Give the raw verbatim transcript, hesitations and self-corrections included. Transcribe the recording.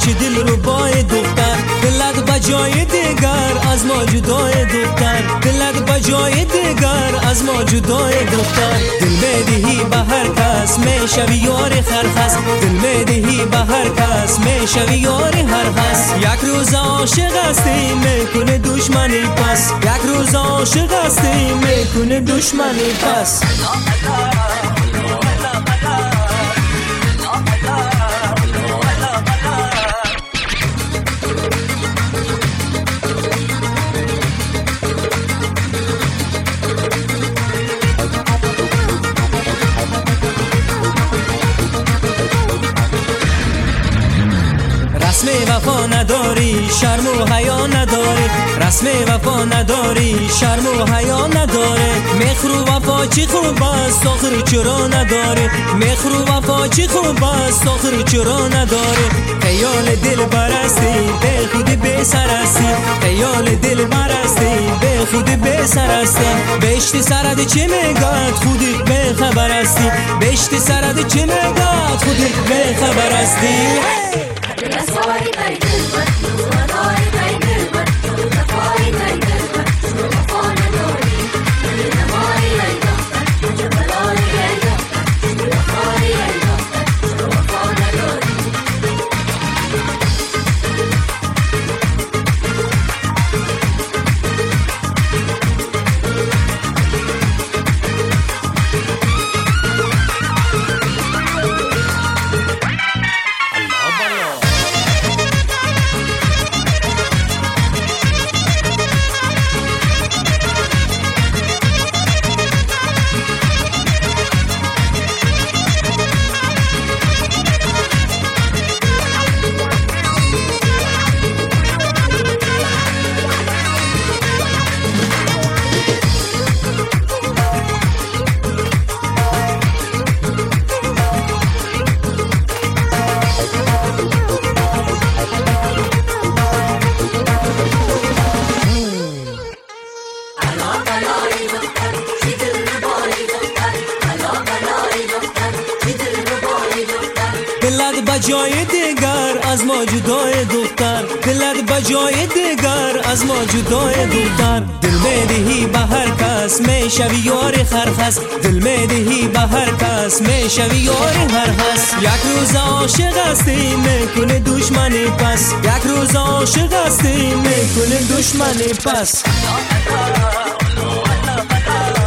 میشه دل رو بای دختر، دلت بجای دیگر از ما جدای دختر، دلت بجای دیگر از ما جدای دختر. دل میدهی به هر کس میشوی یار خرخس، دل میدهی به هر کس میشوی یار هر کس. یک روز عاشق هستی میکنه دشمنی پس، یک روز عاشق هستی میکنه دشمنی پس. رسم وفا نداری شرم و حیا نداره، رسم وفا نداری شرم و حیا نداره. مهر و وفا چی خوب است آخر چرا نداره، مهر و وفا چی خوب است آخر چرا نداره. خیال دل برستی به خود به سرستی، خیال دل برستی به خود به سرستی. بهشت سرد چه میگد خودت به خبر استی، بهشت سرد چه میگد خودت به خبر استی. دلت بجای دیگر از ما جدای دختر، دلت بجای دیگر از ما جدای دختر. دل میدهی به هر کس میشوی یار خرخس، دل میدهی به هر کس میشوی یار هر کس. یک روز عاشق هستی میکنه دشمنی پس، یک روز عاشق هستی میکنه دشمنی پس.